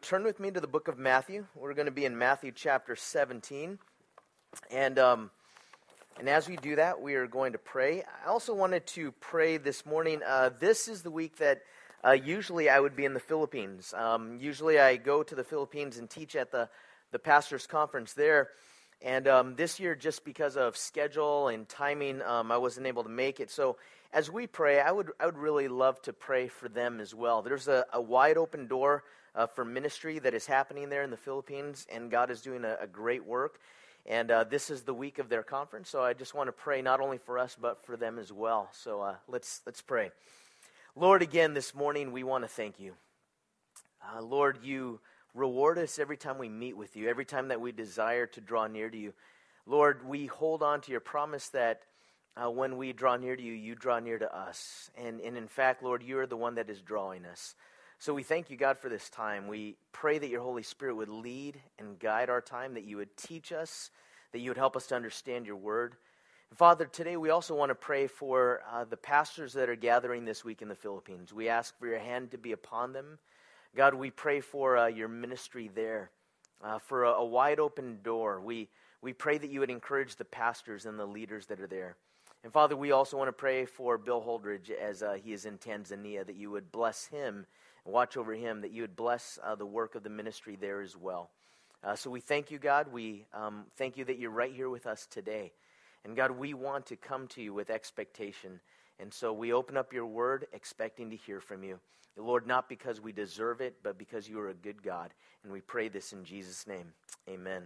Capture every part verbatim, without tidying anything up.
turn with me to the book of Matthew. We're going to be in Matthew chapter seventeen. And um, and as we do that, we are going to pray. I also wanted to pray this morning. Uh, this is the week that uh, usually I would be in the Philippines. Um, usually I go to the Philippines and teach at the, the pastor's conference there. And um, this year, just because of schedule and timing, um, I wasn't able to make it. So as we pray, I would I would really love to pray for them as well. There's a, a wide open door uh, for ministry that is happening there in the Philippines, and God is doing a, a great work. And uh, this is the week of their conference, so I just want to pray not only for us, but for them as well. So uh, let's let's pray. Lord, again this morning, we want to thank you. Uh, Lord, you reward us every time we meet with you, every time that we desire to draw near to you. Lord, we hold on to your promise that uh, when we draw near to you, you draw near to us. And, and in fact, Lord, you are the one that is drawing us. So we thank you, God, for this time. We pray that your Holy Spirit would lead and guide our time, that you would teach us, that you would help us to understand your word. And Father, today we also want to pray for uh, the pastors that are gathering this week in the Philippines. We ask for your hand to be upon them. God, we pray for uh, your ministry there, uh, for a, a wide open door. We we pray that you would encourage the pastors and the leaders that are there. And Father, we also want to pray for Bill Holdridge as uh, he is in Tanzania, that you would bless him and watch over him, that you would bless uh, the work of the ministry there as well. Uh, so we thank you, God. We um, thank you that you're right here with us today. And God, we want to come to you with expectation. And so we open up your word expecting to hear from you. Lord, not because we deserve it, but because you are a good God. And we pray this in Jesus' name. Amen.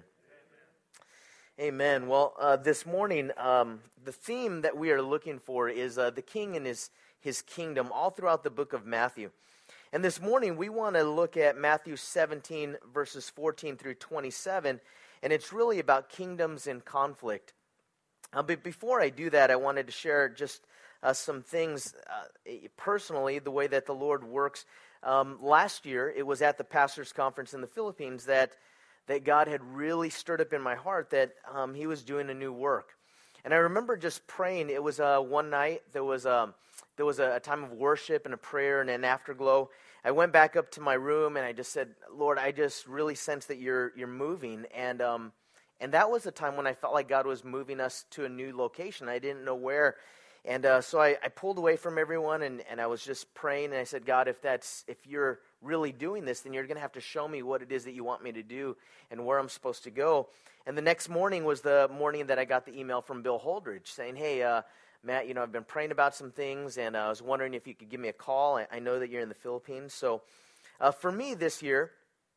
Amen. Amen. Well, uh, this morning, um, the theme that we are looking for is uh, the king and his, his kingdom all throughout the book of Matthew. And this morning, we want to look at Matthew seventeen, verses fourteen through twenty-seven. And it's really about kingdoms in conflict. Uh, but before I do that, I wanted to share just Uh, some things uh, personally, the way that the Lord works. Um, last year, it was at the pastor's conference in the Philippines that that God had really stirred up in my heart that um, he was doing a new work. And I remember just praying. It was uh, one night, there was, a, there was a, a time of worship and a prayer and an afterglow. I went back up to my room and I just said, Lord, I just really sense that you're you're moving. And um, and that was the time when I felt like God was moving us to a new location. I didn't know where. And uh, so I, I pulled away from everyone, and, and I was just praying, and I said, God, if that's if you're really doing this, then you're going to have to show me what it is that you want me to do and where I'm supposed to go. And the next morning was the morning that I got the email from Bill Holdridge saying, hey, uh, Matt, you know, I've been praying about some things, and uh, I was wondering if you could give me a call. I, I know that you're in the Philippines. So uh, for me this year,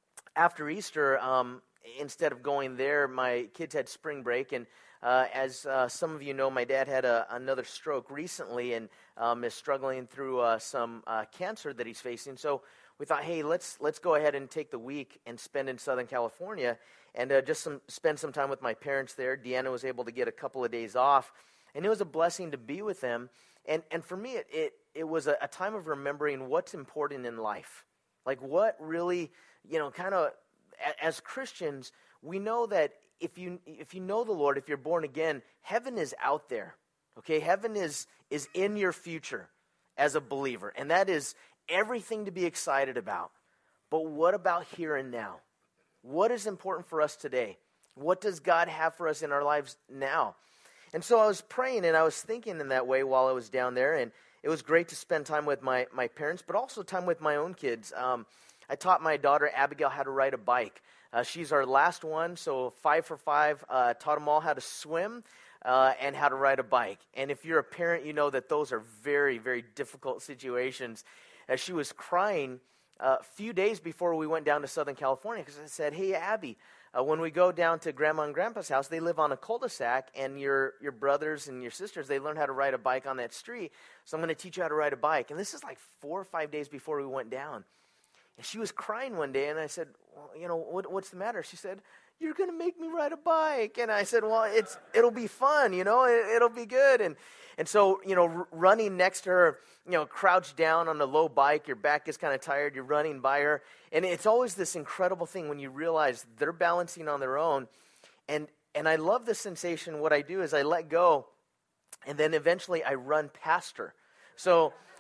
after Easter, um, instead of going there, my kids had spring break, and Uh, as uh, some of you know, my dad had a, another stroke recently and um, is struggling through uh, some uh, cancer that he's facing. So we thought, hey, let's let's go ahead and take the week and spend in Southern California and uh, just some, spend some time with my parents there. Deanna was able to get a couple of days off, and it was a blessing to be with them. And and for me, it it, it was a, a time of remembering what's important in life, like what really, you know, kind of as Christians, we know that If you if you know the Lord, if you're born again, heaven is out there, okay? Heaven is is in your future as a believer, and that is everything to be excited about. But what about here and now? What is important for us today? What does God have for us in our lives now? And so I was praying, and I was thinking in that way while I was down there, and it was great to spend time with my, my parents, but also time with my own kids. Um, I taught my daughter, Abigail, how to ride a bike. Uh, she's our last one, so five for five, uh, taught them all how to swim uh, and how to ride a bike. And if you're a parent, you know that those are very, very difficult situations. As she was crying uh, a few days before we went down to Southern California, because I said, hey, Abby, uh, when we go down to Grandma and Grandpa's house, they live on a cul-de-sac, and your, your brothers and your sisters, they learn how to ride a bike on that street, so I'm going to teach you how to ride a bike. And this is like four or five days before we went down. And she was crying one day, and I said, well, you know, what, what's the matter? She said, you're going to make me ride a bike. And I said, well, it's it'll be fun, you know, it, it'll be good. And and so, you know, r- running next to her, you know, crouched down on the low bike, your back is kind of tired, you're running by her. And it's always this incredible thing when you realize they're balancing on their own. And, and I love the sensation. What I do is I let go, and then eventually I run past her. So...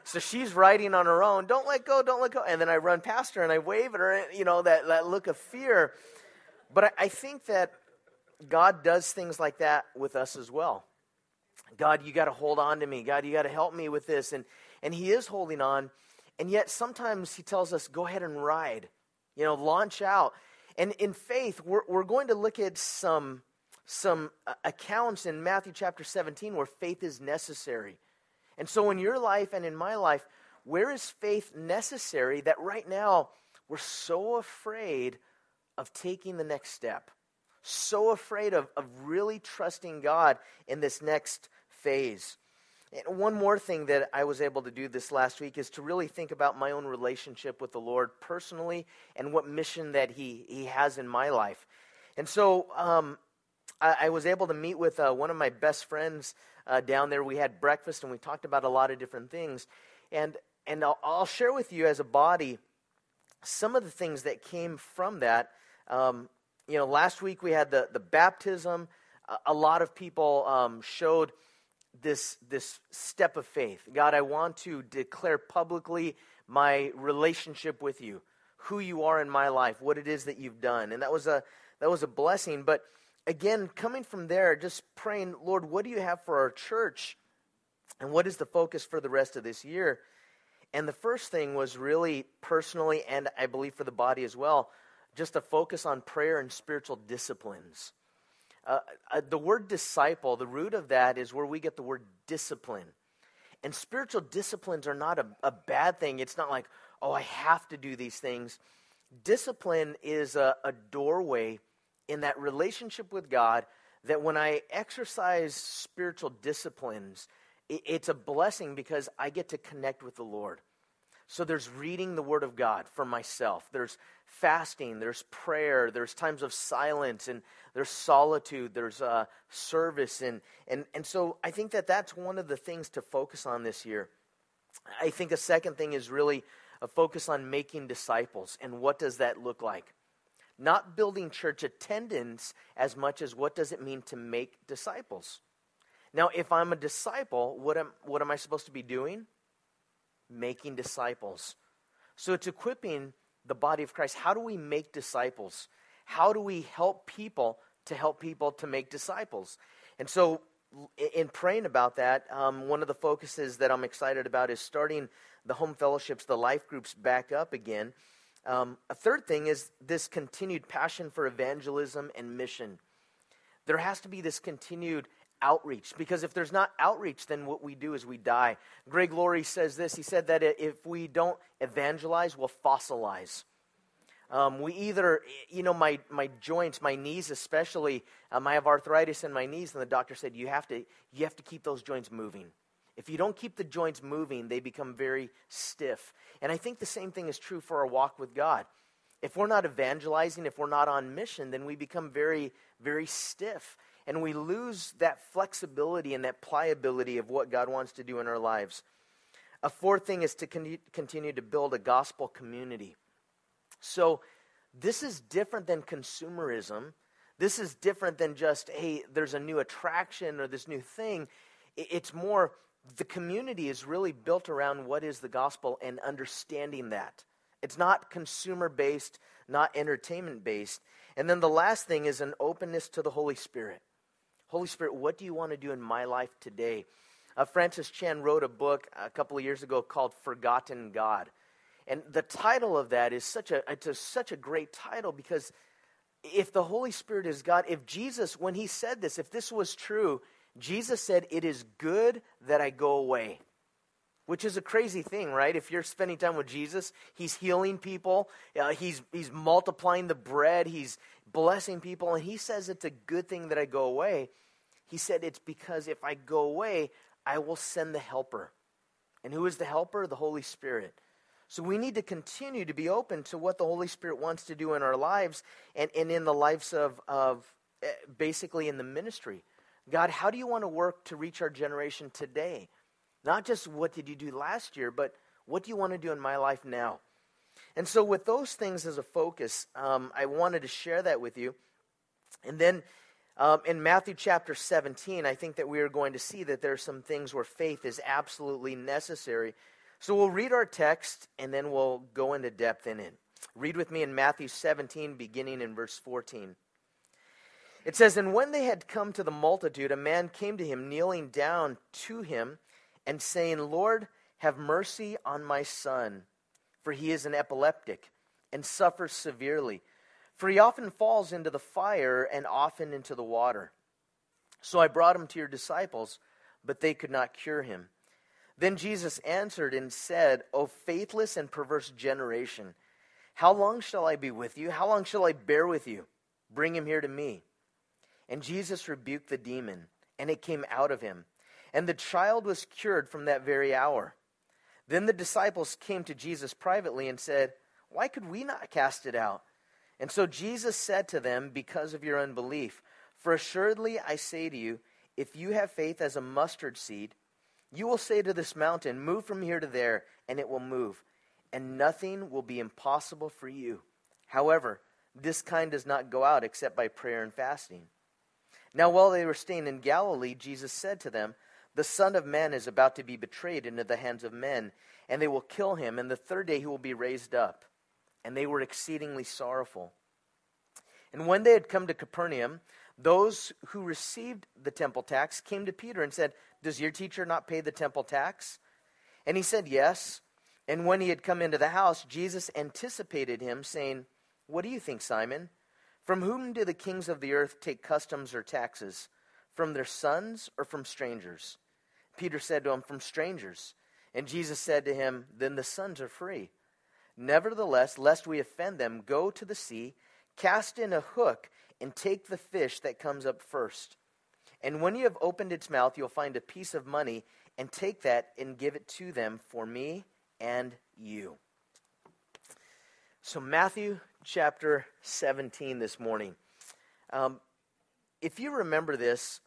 So she's riding on her own. Don't let go, don't let go. And then I run past her and I wave at her, you know, that, that look of fear. But I, I think that God does things like that with us as well. God, you got to hold on to me. God, you got to help me with this. And, and he is holding on. And yet sometimes he tells us, go ahead and ride, you know, launch out. And in faith, we're, we're going to look at some, some accounts in Matthew chapter seventeen where faith is necessary. And so in your life and in my life, where is faith necessary that right now we're so afraid of taking the next step? So afraid of, of really trusting God in this next phase. And one more thing that I was able to do this last week is to really think about my own relationship with the Lord personally and what mission that he, he has in my life. And so um, I, I was able to meet with uh, one of my best friends uh, down there. We had breakfast and we talked about a lot of different things. And, and I'll, I'll share with you as a body some of the things that came from that. Um, you know, last week we had the, the baptism. Uh, a lot of people um, showed this this step of faith. God, I want to declare publicly my relationship with you, who you are in my life, what it is that you've done. And that was a that was a blessing. But again, coming from there, just praying, Lord, what do you have for our church? And what is the focus for the rest of this year? And the first thing was really personally, and I believe for the body as well, just a focus on prayer and spiritual disciplines. Uh, uh, the word disciple, the root of that is where we get the word discipline. And spiritual disciplines are not a, a bad thing. It's not like, oh, I have to do these things. Discipline is a, a doorway in that relationship with God that when I exercise spiritual disciplines, it, it's a blessing because I get to connect with the Lord. So there's reading the Word of God for myself. There's fasting. There's prayer. There's times of silence. And there's solitude. There's uh, service. And, and, and so I think that that's one of the things to focus on this year. I think a second thing is really a focus on making disciples. And what does that look like? Not building church attendance as much as what does it mean to make disciples. Now, if I'm a disciple, what am, what am I supposed to be doing? Making disciples. So it's equipping the body of Christ. How do we make disciples? How do we help people to help people to make disciples? And so in praying about that, um, one of the focuses that I'm excited about is starting the home fellowships, the life groups back up again. Um, a third thing is this continued passion for evangelism and mission. There has to be this continued outreach, because if there's not outreach, then what we do is we die. Greg Laurie says this. He said that if we don't evangelize, we'll fossilize. Um, we either, you know, my my joints, my knees especially, um, I have arthritis in my knees, and the doctor said you have to you have to keep those joints moving. If you don't keep the joints moving, they become very stiff. And I think the same thing is true for our walk with God. If we're not evangelizing, if we're not on mission, then we become very, very stiff. And we lose that flexibility and that pliability of what God wants to do in our lives. A fourth thing is to con- continue to build a gospel community. So this is different than consumerism. This is different than just, hey, there's a new attraction or this new thing. It's more, the community is really built around what is the gospel and understanding that. It's not consumer-based, not entertainment-based. And then the last thing is an openness to the Holy Spirit. Holy Spirit, what do you want to do in my life today? Uh, Francis Chan wrote a book a couple of years ago called Forgotten God. And the title of that is such a, it's a, such a great title, because if the Holy Spirit is God, if Jesus, when he said this, if this was true, Jesus said, it is good that I go away. Which is a crazy thing, right? If you're spending time with Jesus, he's healing people. Uh, he's he's multiplying the bread. He's blessing people. And he says it's a good thing that I go away. He said it's because if I go away, I will send the helper. And who is the helper? The Holy Spirit. So we need to continue to be open to what the Holy Spirit wants to do in our lives and, and in the lives of, of uh, basically in the ministry. God, how do you want to work to reach our generation today? Not just what did you do last year, but what do you want to do in my life now? And so with those things as a focus, um, I wanted to share that with you. And then um, in Matthew chapter seventeen, I think that we are going to see that there are some things where faith is absolutely necessary. So we'll read our text, and then we'll go into depth in it. Read with me in Matthew seventeen, beginning in verse fourteen. It says, "And when they had come to the multitude, a man came to him, kneeling down to him, and saying, 'Lord, have mercy on my son, for he is an epileptic, and suffers severely. For he often falls into the fire, and often into the water. So I brought him to your disciples, but they could not cure him.' Then Jesus answered and said, 'O faithless and perverse generation, how long shall I be with you? How long shall I bear with you? Bring him here to me.' And Jesus rebuked the demon, and it came out of him. And the child was cured from that very hour. Then the disciples came to Jesus privately and said, 'Why could we not cast it out?' And so Jesus said to them, 'Because of your unbelief. For assuredly I say to you, if you have faith as a mustard seed, you will say to this mountain, move from here to there, and it will move. And nothing will be impossible for you. However, this kind does not go out except by prayer and fasting.' Now while they were staying in Galilee, Jesus said to them, 'The Son of Man is about to be betrayed into the hands of men, and they will kill him, and the third day he will be raised up.' And they were exceedingly sorrowful. And when they had come to Capernaum, those who received the temple tax came to Peter and said, 'Does your teacher not pay the temple tax?' And he said, 'Yes.' And when he had come into the house, Jesus anticipated him, saying, 'What do you think, Simon? From whom do the kings of the earth take customs or taxes? From their sons or from strangers?' Peter said to him, 'From strangers.' And Jesus said to him, 'Then the sons are free. Nevertheless, lest we offend them, go to the sea, cast in a hook, and take the fish that comes up first. And when you have opened its mouth, you'll find a piece of money, and take that and give it to them for me and you.'" So Matthew chapter seventeen this morning. Um, if you remember this,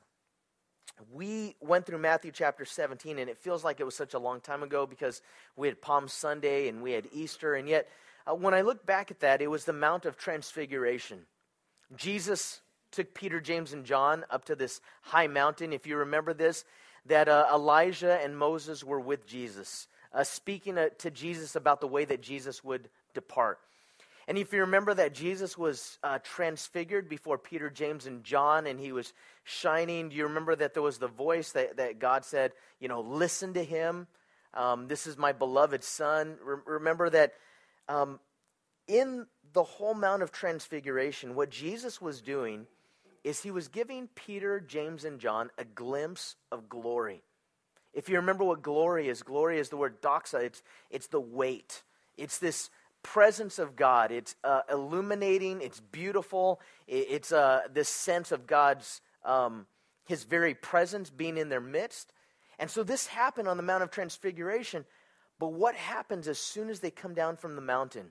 we went through Matthew chapter seventeen, and it feels like it was such a long time ago because we had Palm Sunday and we had Easter, and yet uh, when I look back at that, it was the Mount of Transfiguration. Jesus took Peter, James, and John up to this high mountain. If you remember this, that uh, Elijah and Moses were with Jesus, uh, speaking uh, to Jesus about the way that Jesus would depart. And if you remember that Jesus was uh, transfigured before Peter, James, and John, and he was shining, do you remember that there was the voice that, that God said, you know, listen to him. Um, this is my beloved son. Re- remember that um, in the whole Mount of Transfiguration, what Jesus was doing is he was giving Peter, James, and John a glimpse of glory. If you remember what glory is, glory is the word doxa. It's, it's the weight. It's this presence of God. It's uh, illuminating. It's beautiful. It, it's uh, this sense of God's, um, his very presence being in their midst. And so this happened on the Mount of Transfiguration. But what happens as soon as they come down from the mountain?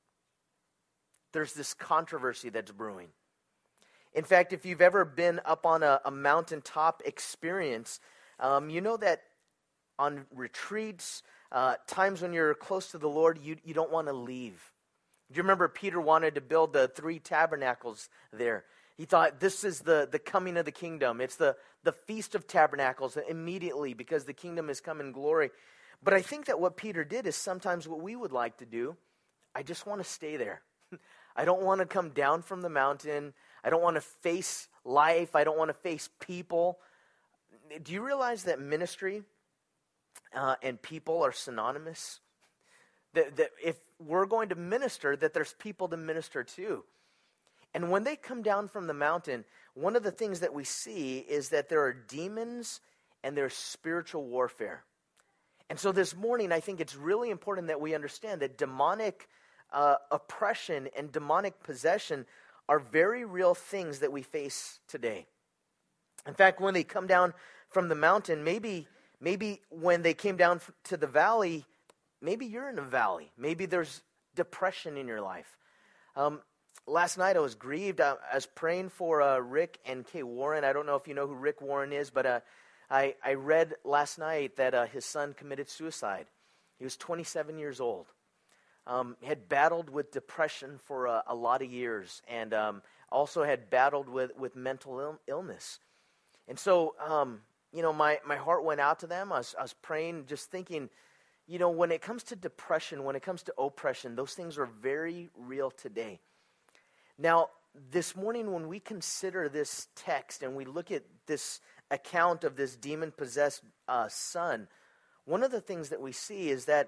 There's this controversy that's brewing. In fact, if you've ever been up on a, a mountaintop experience, um, you know that on retreats, uh, times when you're close to the Lord, you, you don't want to leave. Do you remember Peter wanted to build the three tabernacles there? He thought this is the, the coming of the kingdom. It's the, the Feast of Tabernacles immediately because the kingdom has come in glory. But I think that what Peter did is sometimes what we would like to do. I just want to stay there. I don't want to come down from the mountain. I don't want to face life. I don't want to face people. Do you realize that ministry uh, and people are synonymous? That, that if we're going to minister, that there's people to minister to. And when they come down from the mountain, one of the things that we see is that there are demons and there's spiritual warfare. And so this morning, I think it's really important that we understand that demonic uh, oppression and demonic possession are very real things that we face today. In fact, when they come down from the mountain, maybe maybe when they came down to the valley, maybe you're in a valley. Maybe there's depression in your life. Um, last night I was grieved. I, I was praying for uh, Rick and Kay Warren. I don't know if you know who Rick Warren is, but uh, I, I read last night that uh, his son committed suicide. He was twenty-seven years old. Um, had battled with depression for a, a lot of years, and um, also had battled with, with mental Ill- illness. And so, um, you know, my, my heart went out to them. I was, I was praying, just thinking, you know, when it comes to depression, when it comes to oppression, those things are very real today. Now, this morning when we consider this text and we look at this account of this demon-possessed uh, son, one of the things that we see is that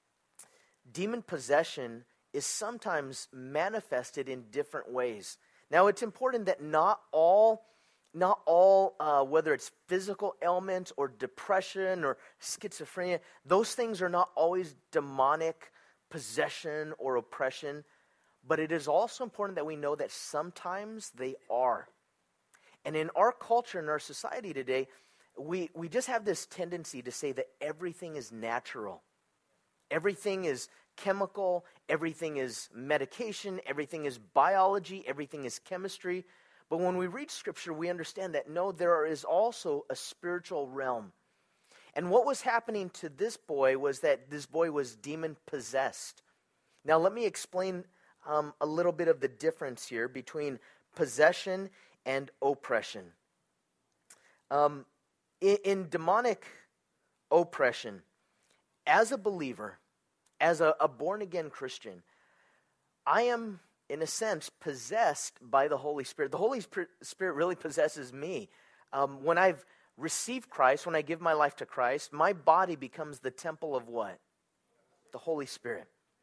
demon possession is sometimes manifested in different ways. Now, it's important that not all, not all, uh, whether it's physical ailments or depression or schizophrenia, those things are not always demonic possession or oppression. But it is also important that we know that sometimes they are. And in our culture, in our society today, we, we just have this tendency to say that everything is natural. Everything is chemical, everything is medication, everything is biology, everything is chemistry. But when we read Scripture, we understand that no, there is also a spiritual realm. And what was happening to this boy was that this boy was demon-possessed. Now, let me explain Um, a little bit of the difference here between possession and oppression. Um, in, in demonic oppression, as a believer, as a, a born-again Christian, I am, in a sense, possessed by the Holy Spirit. The Holy Spirit really possesses me. Um, when I've received Christ, when I give my life to Christ, my body becomes the temple of what? The Holy Spirit.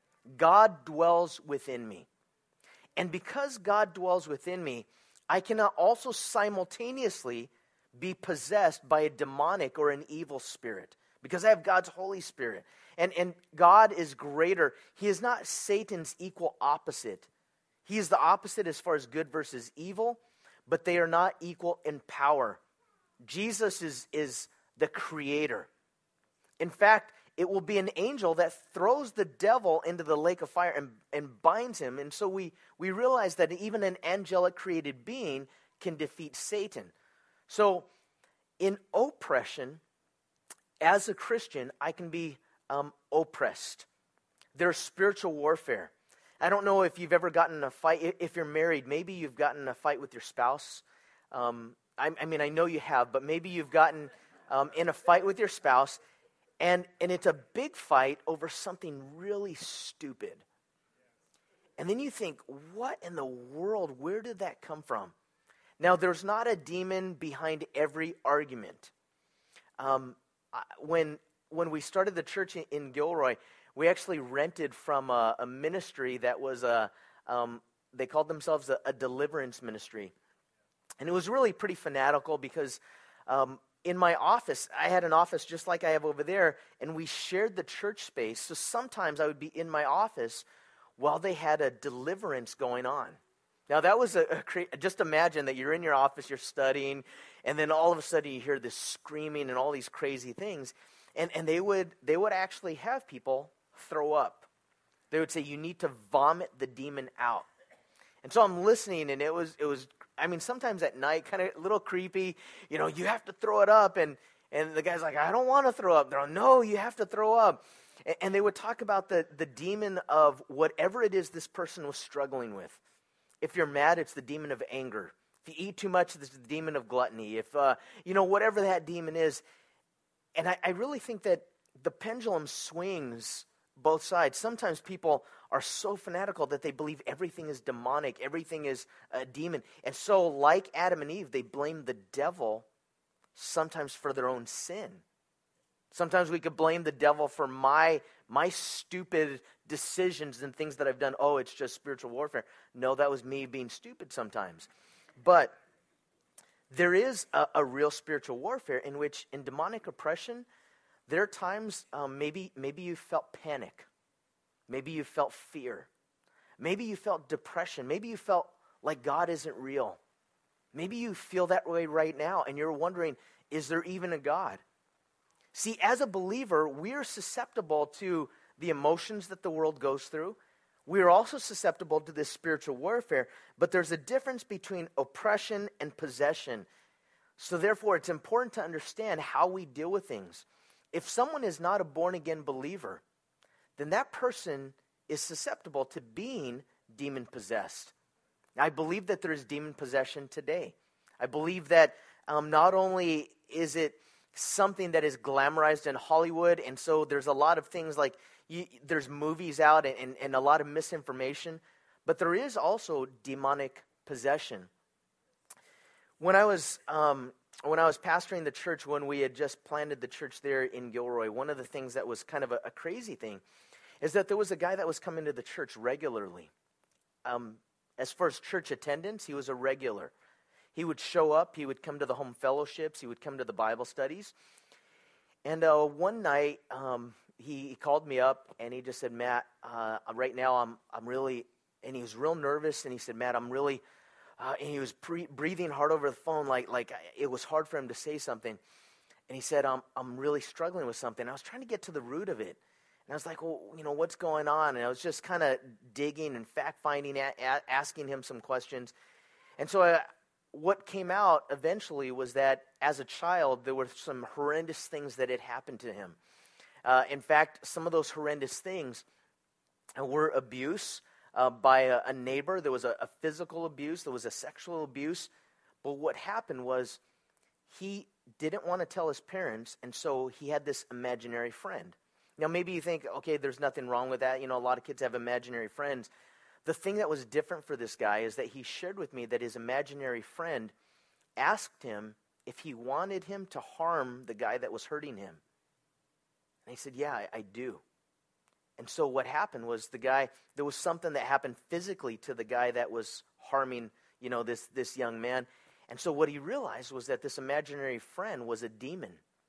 God dwells within me. And because God dwells within me, I cannot also simultaneously be possessed by a demonic or an evil spirit, because I have God's Holy Spirit. And, and God is greater. He is not Satan's equal opposite. He is the opposite as far as good versus evil, but they are not equal in power. Jesus is, is the creator. In fact, it will be an angel that throws the devil into the lake of fire and, and binds him. And so we, we realize that even an angelic created being can defeat Satan. So in oppression, as a Christian, I can be um, oppressed. There's spiritual warfare. I don't know if you've ever gotten in a fight. If you're married, maybe you've gotten in a fight with your spouse. Um, I, I mean, I know you have, but maybe you've gotten um, in a fight with your spouse. And and it's a big fight over something really stupid. And then you think, what in the world, where did that come from? Now, there's not a demon behind every argument. Um, when when we started the church in, in Gilroy, we actually rented from a, a ministry that was a, um, they called themselves a, a deliverance ministry. And it was really pretty fanatical because um, in my office, I had an office just like I have over there, and we shared the church space. So sometimes I would be in my office while they had a deliverance going on. Now that was a, a cra- just imagine that you're in your office, you're studying, and then all of a sudden you hear this screaming and all these crazy things, and and they would they would actually have people throw up. They would say, you need to vomit the demon out. And so I'm listening, and it was it was. I mean, sometimes at night, kind of a little creepy. You know, you have to throw it up, and and the guy's like, I don't want to throw up. They're like, no, you have to throw up. And, and they would talk about the the demon of whatever it is this person was struggling with. If you're mad, it's the demon of anger. If you eat too much, it's the demon of gluttony. If uh, you know whatever that demon is, and I, I really think that the pendulum swings both sides. Sometimes people are so fanatical that they believe everything is demonic, everything is a demon. And so, like Adam and Eve, they blame the devil sometimes for their own sin. Sometimes we could blame the devil for my my stupid decisions and things that I've done. Oh, it's just spiritual warfare. No, that was me being stupid sometimes. But there is a, a real spiritual warfare in which, in demonic oppression, there are times um, maybe maybe you felt panic. Maybe you felt fear. Maybe you felt depression. Maybe you felt like God isn't real. Maybe you feel that way right now, and you're wondering, is there even a God? See, as a believer, we're susceptible to the emotions that the world goes through. We're also susceptible to this spiritual warfare, but there's a difference between oppression and possession. So therefore, it's important to understand how we deal with things. If someone is not a born-again believer, then that person is susceptible to being demon-possessed. I believe that there is demon possession today. I believe that um, not only is it something that is glamorized in Hollywood, and so there's a lot of things like you, there's movies out and, and, and a lot of misinformation, but there is also demonic possession. When I was um, when I was pastoring the church, when we had just planted the church there in Gilroy, one of the things that was kind of a, a crazy thing is that there was a guy that was coming to the church regularly. Um, as far as church attendance, he was a regular. He would show up, he would come to the home fellowships, he would come to the Bible studies. And uh, one night, um, he, he called me up and he just said, Matt, uh, right now I'm I'm really, and he was real nervous, and he said, Matt, I'm really, uh, and he was pre- breathing hard over the phone, like like it was hard for him to say something. And he said, I'm, I'm really struggling with something. I was trying to get to the root of it. And I was like, well, you know, what's going on? And I was just kind of digging and fact-finding, a- a- asking him some questions. And so I, what came out eventually was that as a child, there were some horrendous things that had happened to him. Uh, in fact, some of those horrendous things were abuse uh, by a, a neighbor. There was a, a physical abuse. There was a sexual abuse. But what happened was he didn't want to tell his parents, and so he had this imaginary friend. Now, maybe you think, okay, there's nothing wrong with that. You know, a lot of kids have imaginary friends. The thing that was different for this guy is that he shared with me that his imaginary friend asked him if he wanted him to harm the guy that was hurting him. And he said, yeah, I, I do. And so what happened was the guy, there was something that happened physically to the guy that was harming, you know, this, this young man. And so what he realized was that this imaginary friend was a demon.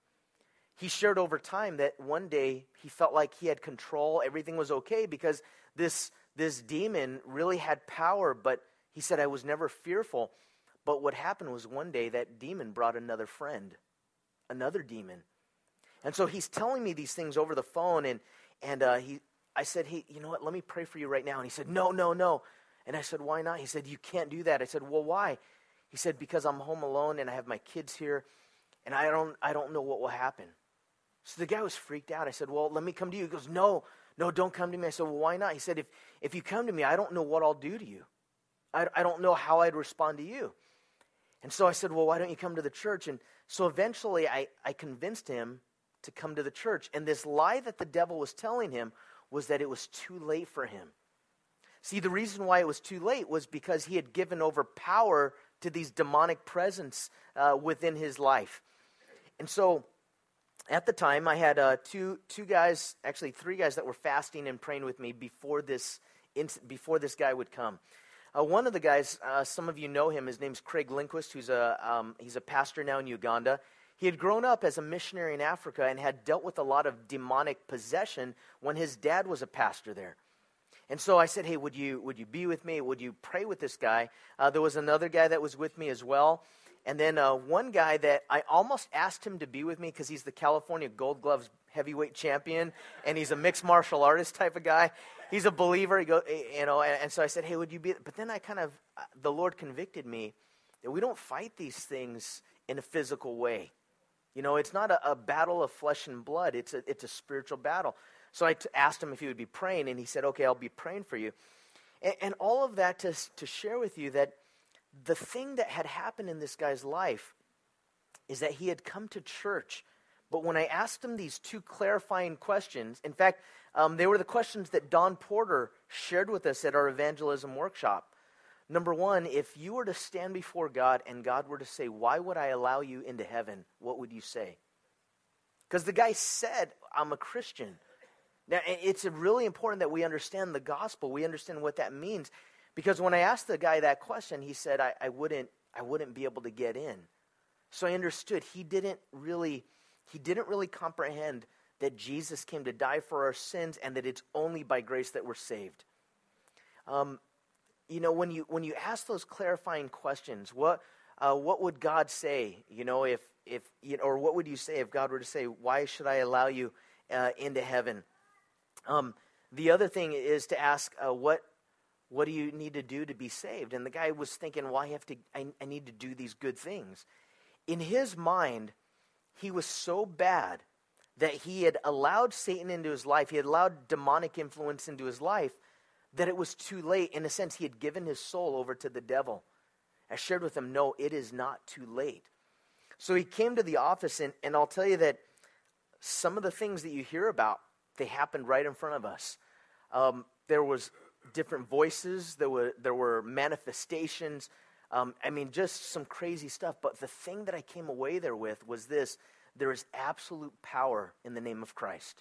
He shared over time that one day he felt like he had control, everything was okay because this this demon really had power, but he said, I was never fearful. But what happened was one day that demon brought another friend, another demon. And so he's telling me these things over the phone, and and uh, he, I said, hey, you know what, let me pray for you right now. And he said, no, no, no. And I said, why not? He said, you can't do that. I said, well, why? He said, because I'm home alone and I have my kids here, and I don't I don't know what will happen. So the guy was freaked out. I said, well, let me come to you. He goes, no, no, don't come to me. I said, well, why not? He said, if if you come to me, I don't know what I'll do to you. I, I don't know how I'd respond to you. And so I said, well, why don't you come to the church? And so eventually I, I convinced him to come to the church. And this lie that the devil was telling him was that it was too late for him. See, the reason why it was too late was because he had given over power to these demonic presence uh, within his life. And so at the time, I had uh, two two guys, actually three guys that were fasting and praying with me before this before this guy would come. Uh, one of the guys, uh, some of you know him. His name's Craig Lindquist, who's a um, he's a pastor now in Uganda. He had grown up as a missionary in Africa and had dealt with a lot of demonic possession when his dad was a pastor there. And so I said, hey, would you would you be with me? Would you pray with this guy? Uh, there was another guy that was with me as well. And then uh, one guy that I almost asked him to be with me because he's the California Gold Gloves heavyweight champion, and he's a mixed martial artist type of guy. He's a believer, he go, you know. And, and so I said, "Hey, would you be?" But then I kind of, uh, the Lord convicted me that we don't fight these things in a physical way. You know, it's not a, a battle of flesh and blood. It's a it's a spiritual battle. So I t- asked him if he would be praying, and he said, "Okay, I'll be praying for you." And, and all of that to to share with you that the thing that had happened in this guy's life is that he had come to church. But when I asked him these two clarifying questions, in fact, um, they were the questions that Don Porter shared with us at our evangelism workshop. Number one, if you were to stand before God and God were to say, why would I allow you into heaven? What would you say? Because the guy said, I'm a Christian. Now, it's really important that we understand the gospel. We understand what that means. Because when I asked the guy that question, he said, I, I wouldn't I wouldn't be able to get in. So I understood he didn't really he didn't really comprehend that Jesus came to die for our sins and that it's only by grace that we're saved. Um, you know, when you when you ask those clarifying questions, what uh, what would God say? You know, if if you know, or what would you say if God were to say, why should I allow you uh, into heaven? Um, the other thing is to ask uh, what. What do you need to do to be saved? And the guy was thinking, well, I have to, I, I need to do these good things. In his mind, he was so bad that he had allowed Satan into his life. He had allowed demonic influence into his life that it was too late. In a sense, he had given his soul over to the devil. I shared with him, no, it is not too late. So he came to the office, and, and I'll tell you that some of the things that you hear about, they happened right in front of us. Um, there was different voices, there were, there were manifestations, um, I mean, just some crazy stuff. But the thing that I came away there with was this: there is absolute power in the name of Christ.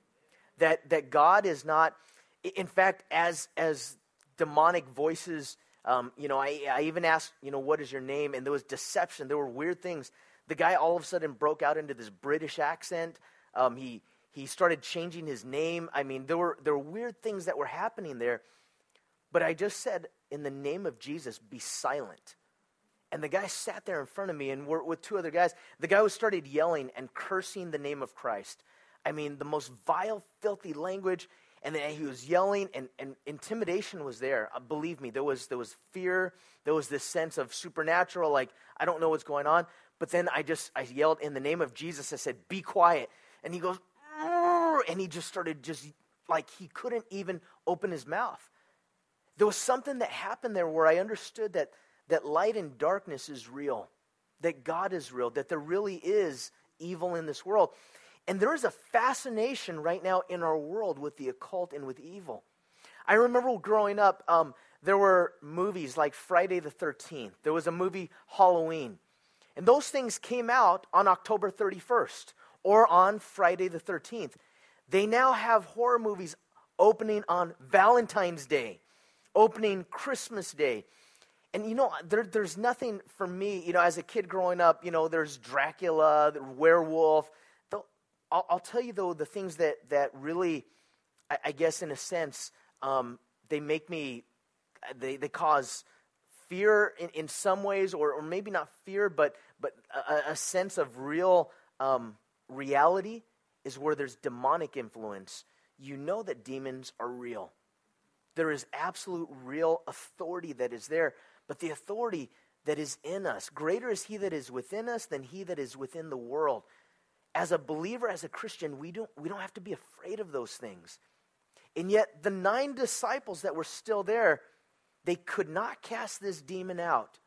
That that God is not, in fact, as as demonic voices, um, you know, I, I even asked, you know, what is your name? And there was deception. There were weird things. The guy all of a sudden broke out into this British accent. Um, he he started changing his name. I mean, there were there were weird things that were happening there. But I just said, in the name of Jesus, be silent. And the guy sat there in front of me, and we're with two other guys. The guy was started yelling and cursing the name of Christ. I mean, the most vile, filthy language. And then he was yelling, and, and intimidation was there. Uh, believe me, there was there was fear. There was this sense of supernatural, like, I don't know what's going on. But then I just, I yelled, in the name of Jesus, I said, be quiet. And he goes, "Arr!" And he just started just, like, he couldn't even open his mouth. There was something that happened there where I understood that, that light and darkness is real, that God is real, that there really is evil in this world. And there is a fascination right now in our world with the occult and with evil. I remember growing up, um, there were movies like Friday the thirteenth. There was a movie, Halloween. And those things came out on October thirty-first or on Friday the thirteenth. They now have horror movies opening on Valentine's Day, opening Christmas Day. And, you know, there, there's nothing for me, you know, as a kid growing up, you know, there's Dracula, the werewolf. The, I'll, I'll tell you, though, the things that, that really, I, I guess, in a sense, um, they make me, they, they cause fear in, in some ways, or, or maybe not fear, but, but a, a sense of real um, reality is where there's demonic influence. You know that demons are real. There is absolute real authority that is there, but the authority that is in us, greater is he that is within us than he that is within the world. As a believer, as a Christian, we don't, we don't have to be afraid of those things. And yet the nine disciples that were still there, they could not cast this demon out.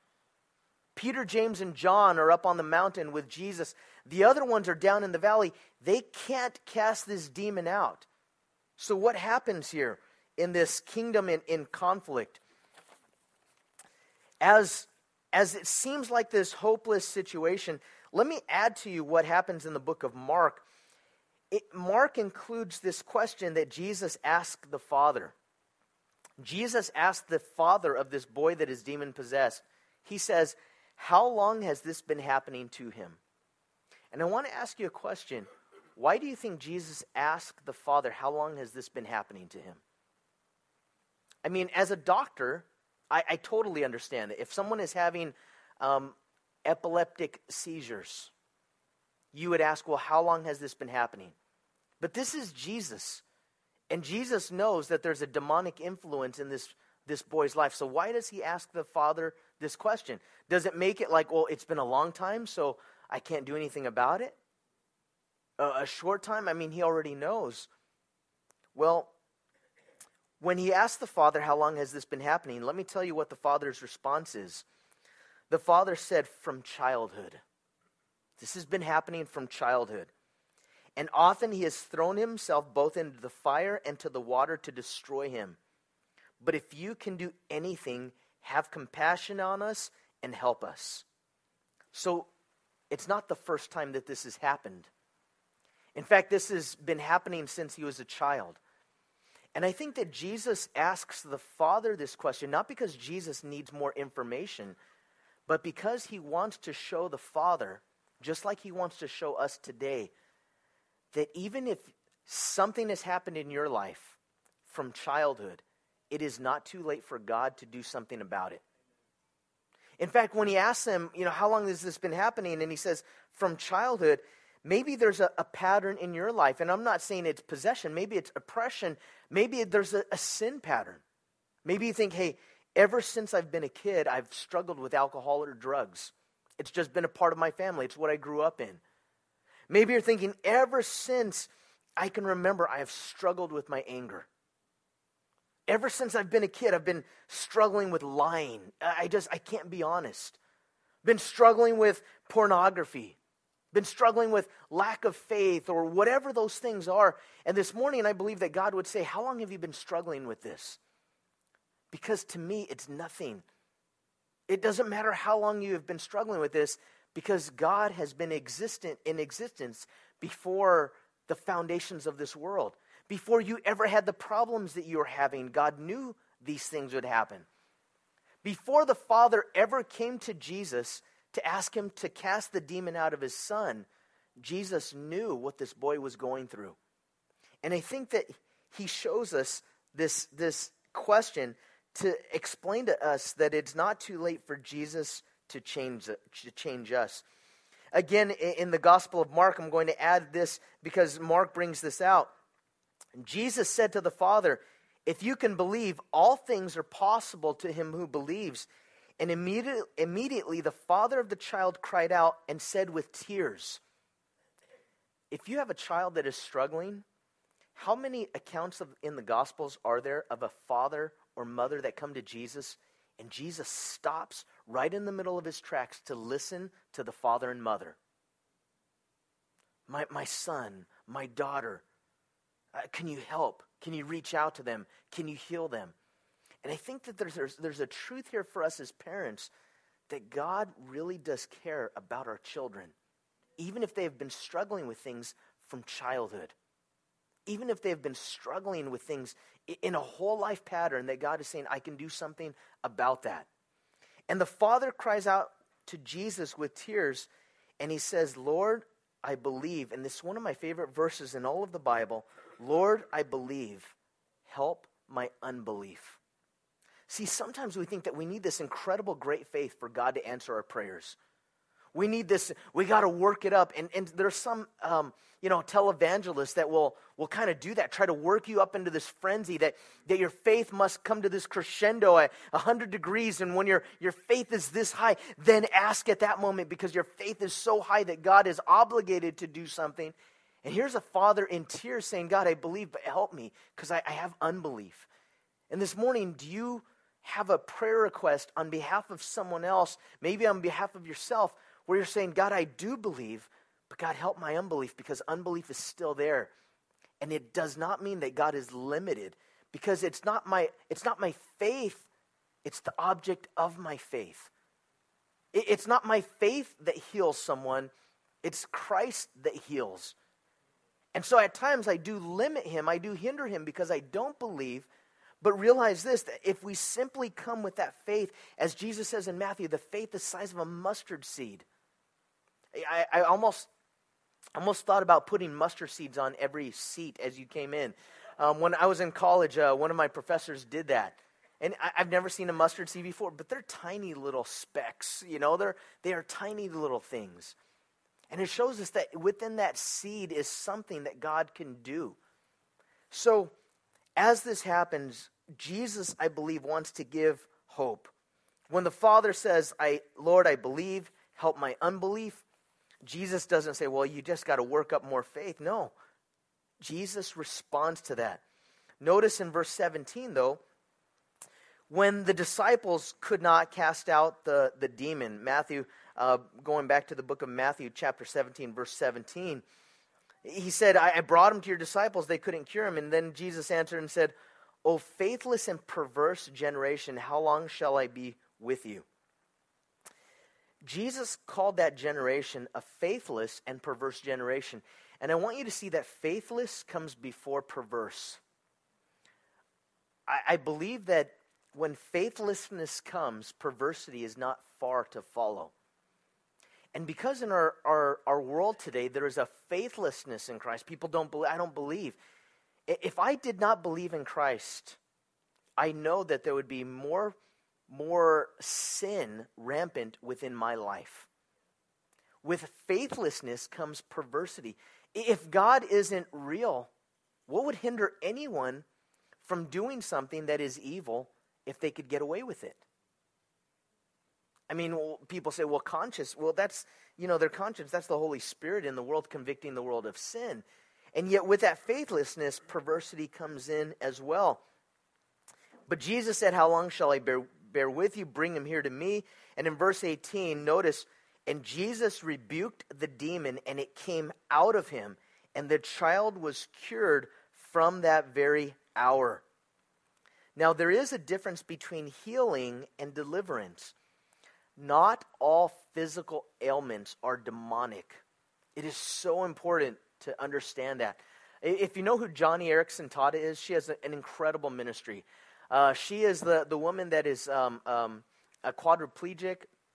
Peter, James, and John are up on the mountain with Jesus. The other ones are down in the valley. They can't cast this demon out. So what happens here in this kingdom in, in conflict? As, as it seems like this hopeless situation, let me add to you what happens in the book of Mark. It, Mark includes this question that Jesus asked the Father. Jesus asked the father of this boy that is demon-possessed. He says, how long has this been happening to him? And I want to ask you a question. Why do you think Jesus asked the father, how long has this been happening to him? I mean, as a doctor, I, I totally understand that. If someone is having um, epileptic seizures, you would ask, well, how long has this been happening? But this is Jesus. And Jesus knows that there's a demonic influence in this, this boy's life. So why does he ask the father this question? Does it make it like, well, it's been a long time, so I can't do anything about it? A, a short time? I mean, he already knows. Well, when he asked the father, how long has this been happening? Let me tell you what the father's response is. The father said, from childhood. This has been happening from childhood. And often he has thrown himself both into the fire and to the water to destroy him. But if you can do anything, have compassion on us and help us. So it's not the first time that this has happened. In fact, this has been happening since he was a child. And I think that Jesus asks the Father this question, not because Jesus needs more information, but because he wants to show the Father, just like he wants to show us today, that even if something has happened in your life from childhood, it is not too late for God to do something about it. In fact, when he asks him, you know, how long has this been happening? And he says, from childhood, maybe there's a, a pattern in your life. And I'm not saying it's possession. Maybe it's oppression. Maybe there's a, a sin pattern. Maybe you think, hey, ever since I've been a kid, I've struggled with alcohol or drugs. It's just been a part of my family. It's what I grew up in. Maybe you're thinking, ever since I can remember, I have struggled with my anger. Ever since I've been a kid, I've been struggling with lying. I just, I can't be honest. been struggling with pornography, been struggling with lack of faith, or whatever those things are. And this morning, I believe that God would say, how long have you been struggling with this? Because to me, it's nothing. It doesn't matter how long you have been struggling with this, because God has been existent in existence before the foundations of this world. Before you ever had the problems that you're having, God knew these things would happen. Before the Father ever came to Jesus to ask him to cast the demon out of his son, Jesus knew what this boy was going through. And I think that he shows us this, this question to explain to us that it's not too late for Jesus to change, to change us. Again, in the Gospel of Mark, I'm going to add this because Mark brings this out. Jesus said to the Father, if you can believe, all things are possible to him who believes. And immediately, immediately the father of the child cried out and said with tears, if you have a child that is struggling, how many accounts of, in the Gospels are there of a father or mother that come to Jesus, and Jesus stops right in the middle of his tracks to listen to the father and mother? My, my son, my daughter, uh, can you help? Can you reach out to them? Can you heal them? And I think that there's, there's, there's a truth here for us as parents that God really does care about our children, even if they have been struggling with things from childhood. Even if they've been struggling with things in a whole life pattern, that God is saying, I can do something about that. And the father cries out to Jesus with tears, and he says, Lord, I believe. And this is one of my favorite verses in all of the Bible. Lord, I believe. Help my unbelief. See, sometimes we think that we need this incredible great faith for God to answer our prayers. We need this, we got to work it up. And, and there's some, um, you know, televangelists that will, will kind of do that, try to work you up into this frenzy that, that your faith must come to this crescendo at one hundred degrees. And when your, your faith is this high, then ask at that moment, because your faith is so high that God is obligated to do something. And here's a father in tears saying, God, I believe, but help me, because I, I have unbelief. And this morning, do you have a prayer request on behalf of someone else, maybe on behalf of yourself, where you're saying, God, I do believe, but God, help my unbelief, because unbelief is still there. And it does not mean that God is limited, because it's not my, it's not my faith, it's the object of my faith. It, it's not my faith that heals someone, it's Christ that heals. And so at times I do limit him, I do hinder him because I don't believe. But realize this, that if we simply come with that faith, as Jesus says in Matthew, the faith the size of a mustard seed. I, I almost, almost thought about putting mustard seeds on every seat as you came in. Um, when I was in college, uh, one of my professors did that. And I, I've never seen a mustard seed before, but they're tiny little specks, you know, they're, they are tiny little things. And it shows us that within that seed is something that God can do. So, as this happens, Jesus, I believe, wants to give hope. When the Father says, "I, Lord, I believe, help my unbelief," Jesus doesn't say, well, you just got to work up more faith. No. Jesus responds to that. Notice in verse seventeen, though, when the disciples could not cast out the, the demon, Matthew, uh, going back to the book of Matthew, chapter seventeen, verse seventeen, he said, I, I brought him to your disciples, they couldn't cure him. And then Jesus answered and said, O faithless and perverse generation, how long shall I be with you? Jesus called that generation a faithless and perverse generation. And I want you to see that faithless comes before perverse. I, I believe that when faithlessness comes, perversity is not far to follow. And because in our, our, our world today, there is a faithlessness in Christ. People don't believe, I don't believe. If I did not believe in Christ, I know that there would be more, more sin rampant within my life. With faithlessness comes perversity. If God isn't real, what would hinder anyone from doing something that is evil if they could get away with it? I mean, well, people say, well, conscience, well, that's, you know, their conscience, that's the Holy Spirit in the world convicting the world of sin. And yet with that faithlessness, perversity comes in as well. But Jesus said, how long shall I bear, bear with you, bring him here to me. And in verse eighteen, notice, and Jesus rebuked the demon, and it came out of him, and the child was cured from that very hour. Now, there is a difference between healing and deliverance. Not all physical ailments are demonic. It is so important to understand that. If you know who Joni Eareckson Tada is, she has an incredible ministry. Uh, she is the, the woman that is um, um, a quadriplegic,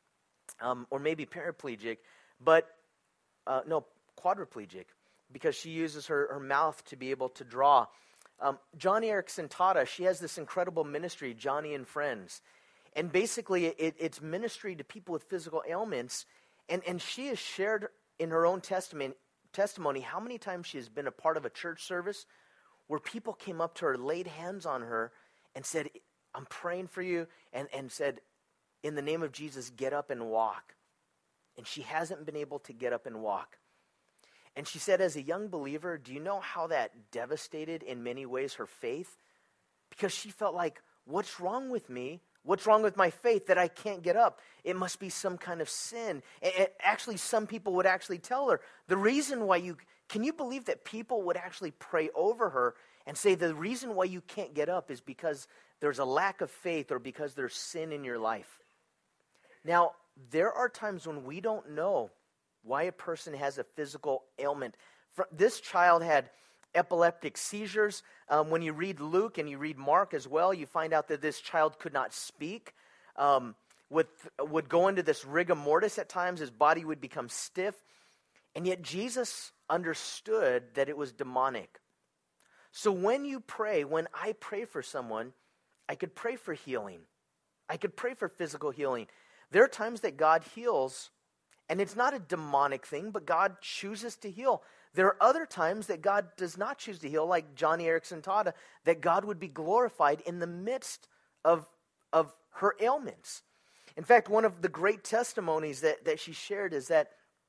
um, or maybe paraplegic, but uh, no, quadriplegic, because she uses her, her mouth to be able to draw. Um, Joni Eareckson Tada, she has this incredible ministry, Joni and Friends. And basically, it, it's ministry to people with physical ailments. And, and she has shared in her own testament, testimony how many times she has been a part of a church service where people came up to her, laid hands on her, and said, I'm praying for you, and, and said, in the name of Jesus, get up and walk. And she hasn't been able to get up and walk. And she said, as a young believer, do you know how that devastated in many ways her faith? Because she felt like, what's wrong with me? What's wrong with my faith that I can't get up? It must be some kind of sin. And actually, some people would actually tell her, the reason why you, can you believe that people would actually pray over her and say the reason why you can't get up is because there's a lack of faith or because there's sin in your life? Now, there are times when we don't know why a person has a physical ailment. This child had epileptic seizures. Um, when you read Luke and you read Mark as well, you find out that this child could not speak, um, would, would go into this rigor mortis at times. His body would become stiff. And yet Jesus understood that it was demonic. So when you pray, when I pray for someone, I could pray for healing. I could pray for physical healing. There are times that God heals, and it's not a demonic thing, but God chooses to heal. There are other times that God does not choose to heal, like Joni Eareckson Tada, that God would be glorified in the midst of, of her ailments. In fact, one of the great testimonies that, that she shared is that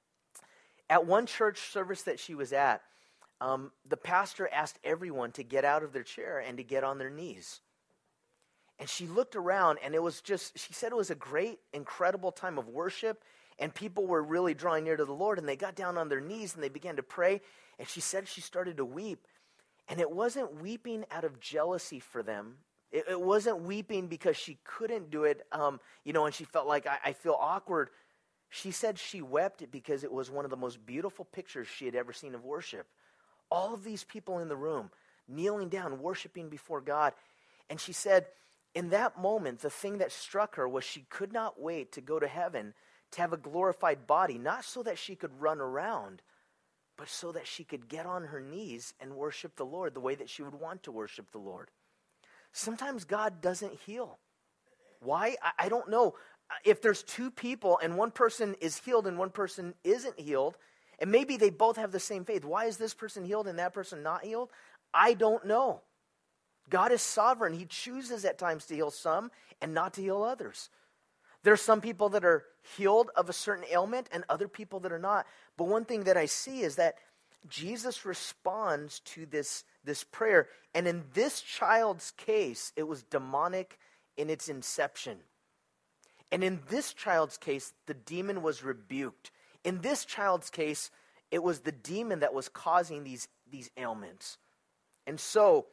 at one church service that she was at, um, the pastor asked everyone to get out of their chair and to get on their knees. And she looked around, and it was just, she said it was a great, incredible time of worship. And people were really drawing near to the Lord, and they got down on their knees, and they began to pray. And she said she started to weep. And it wasn't weeping out of jealousy for them. It, it wasn't weeping because she couldn't do it, um, you know, and she felt like, I, I feel awkward. She said she wept because it was one of the most beautiful pictures she had ever seen of worship. All of these people in the room, kneeling down, worshiping before God. And she said, in that moment, the thing that struck her was she could not wait to go to heaven to have a glorified body, not so that she could run around, but so that she could get on her knees and worship the Lord the way that she would want to worship the Lord. Sometimes God doesn't heal. Why? I, I don't know. If there's two people and one person is healed and one person isn't healed, and maybe they both have the same faith, why is this person healed and that person not healed? I don't know. God is sovereign. He chooses at times to heal some and not to heal others. There's some people that are healed of a certain ailment and other people that are not. But one thing that I see is that Jesus responds to this, this prayer. And in this child's case, it was demonic in its inception. And in this child's case, the demon was rebuked. In this child's case, it was the demon that was causing these, these ailments. And so,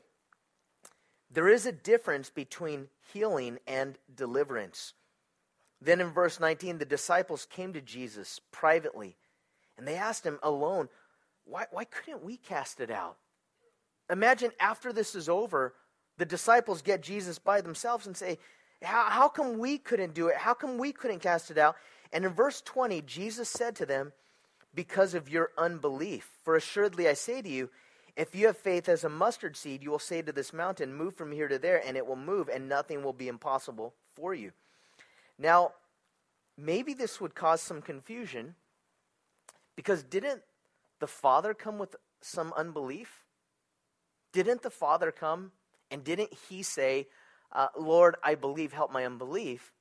there is a difference between healing and deliverance. Then in verse nineteen, the disciples came to Jesus privately, and they asked him alone, why, why couldn't we cast it out? Imagine after this is over, the disciples get Jesus by themselves and say, how, how come we couldn't do it? How come we couldn't cast it out? And in verse twenty, Jesus said to them, because of your unbelief. For assuredly I say to you, if you have faith as a mustard seed, you will say to this mountain, move from here to there, and it will move, and nothing will be impossible for you. Now, maybe this would cause some confusion, because didn't the Father come with some unbelief? Didn't the Father come, and didn't he say, uh, Lord, I believe, help my unbelief?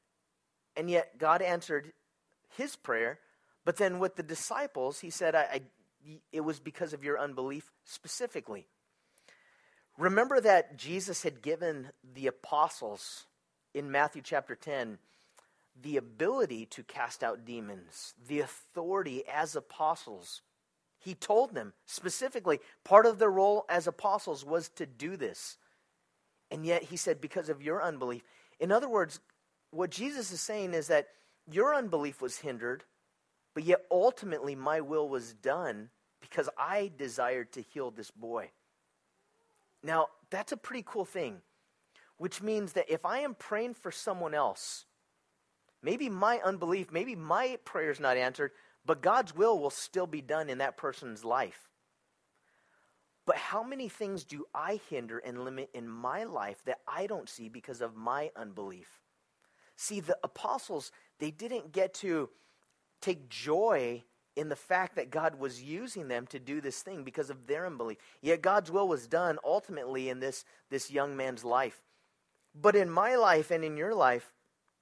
And yet God answered his prayer, but then with the disciples, he said, I, I it was because of your unbelief specifically. Remember that Jesus had given the apostles in Matthew chapter ten, the ability to cast out demons, the authority as apostles. He told them specifically, part of their role as apostles was to do this. And yet he said, because of your unbelief. In other words, what Jesus is saying is that your unbelief was hindered, but yet ultimately my will was done because I desired to heal this boy. Now, that's a pretty cool thing, which means that if I am praying for someone else, maybe my unbelief, maybe my prayer is not answered, but God's will will still be done in that person's life. But how many things do I hinder and limit in my life that I don't see because of my unbelief? See, the apostles, they didn't get to take joy in the fact that God was using them to do this thing because of their unbelief. Yet God's will was done ultimately in this, this young man's life. But in my life and in your life,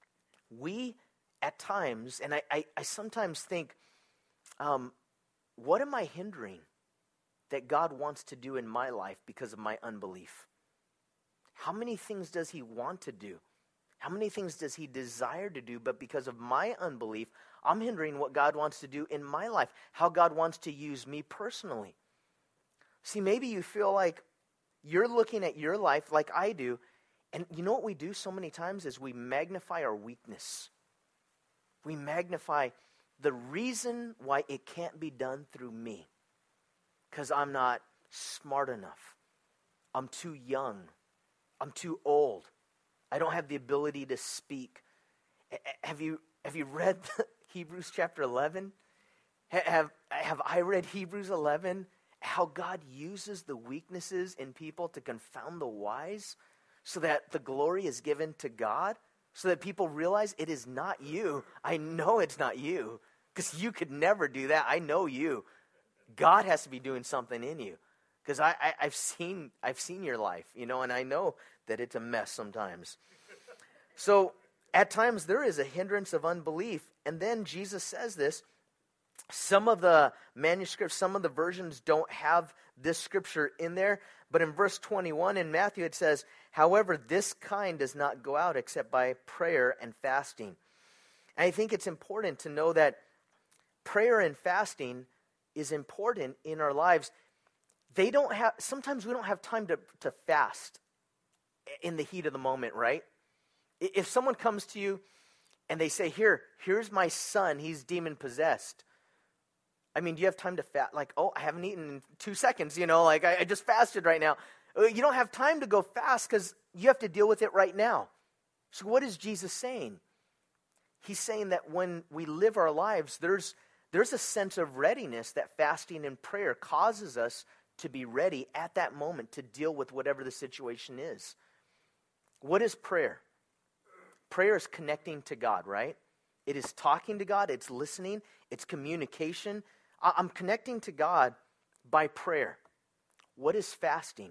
we at times, and I, I, I sometimes think, um, what am I hindering that God wants to do in my life because of my unbelief? How many things does he want to do? How many things does he desire to do? But because of my unbelief, I'm hindering what God wants to do in my life, how God wants to use me personally. See, maybe you feel like you're looking at your life like I do, and you know what we do so many times is we magnify our weakness. We magnify the reason why it can't be done through me. Because I'm not smart enough. I'm too young. I'm too old. I don't have the ability to speak. Have you have you read Hebrews chapter eleven? Have, have I read Hebrews eleven? How God uses the weaknesses in people to confound the wise so that the glory is given to God, so that people realize it is not you. I know it's not you, because you could never do that. I know you. God has to be doing something in you, because I, I, I've seen I've seen your life, you know, and I know that it's a mess sometimes. So at times there is a hindrance of unbelief, and then Jesus says this. Some of the manuscripts, some of the versions don't have this scripture in there, but in verse twenty-one in Matthew it says, however, this kind does not go out except by prayer and fasting. And I think it's important to know that prayer and fasting is important in our lives. They don't have, sometimes we don't have time to, to fast in the heat of the moment, right? If someone comes to you and they say, here, here's my son, he's demon possessed. I mean, do you have time to fast? Like, oh, I haven't eaten in two seconds, you know, like I, I just fasted right now. You don't have time to go fast because you have to deal with it right now. So what is Jesus saying? He's saying that when we live our lives, there's there's a sense of readiness that fasting and prayer causes us to be ready at that moment to deal with whatever the situation is. What is prayer? Prayer is connecting to God, right? It is talking to God, it's listening, it's communication. I'm connecting to God by prayer. What is fasting?